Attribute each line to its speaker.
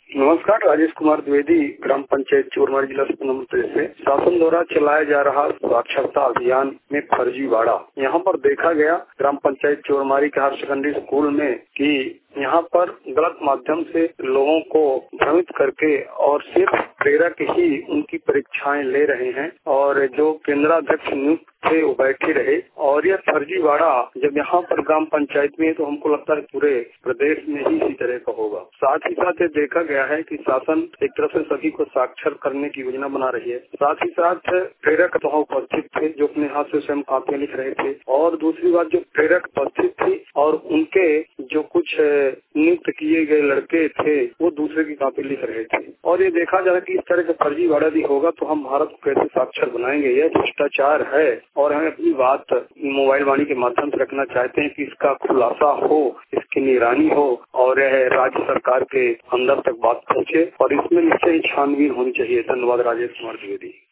Speaker 1: नमस्कार, राजेश कुमार द्विवेदी, ग्राम पंचायत चोरमारी, जिला सोनभद्र से। शासन द्वारा चलाया जा रहा साक्षरता अभियान में फर्जीवाड़ा। यहाँ पर देखा गया ग्राम पंचायत चोरमारी के हायर सेकेंडरी स्कूल में कि यहाँ पर गलत माध्यम से लोगों को भ्रमित करके और सिर्फ प्रेरक ही उनकी परीक्षाएं ले रहे हैं और जो केंद्राध्यक्ष नियुक्त थे वो बैठे रहे। और यह फर्जीवाड़ा जब यहाँ पर ग्राम पंचायत में, तो हमको लगता है पूरे प्रदेश में ही इसी तरह का होगा। साथ ही साथ ये देखा गया है कि शासन एक तरफ से सभी को साक्षर करने की योजना बना रही है, साथ ही साथ प्रेरक वहाँ उपस्थित थे जो अपने हाथ से स्वयं कापियां लिख रहे थे। और दूसरी बात, जो प्रेरक उपस्थित थी और उनके जो कुछ नियुक्त किए गए लड़के थे वो दूसरे की कॉपी लिख रहे थे। और ये देखा जा रहा है कि इस तरह का फर्जीवाड़ा भी होगा तो हम भारत को कैसे साक्षर बनाएंगे। यह भ्रष्टाचार है और हमें अपनी बात मोबाइल वाणी के माध्यम से रखना चाहते हैं कि इसका खुलासा हो, इसकी निगरानी हो और यह राज्य सरकार के अंदर तक बात पहुँचे और इसमें निश्चय ही छानबीन होनी चाहिए। धन्यवाद, राजेश कुमार द्विवेदी।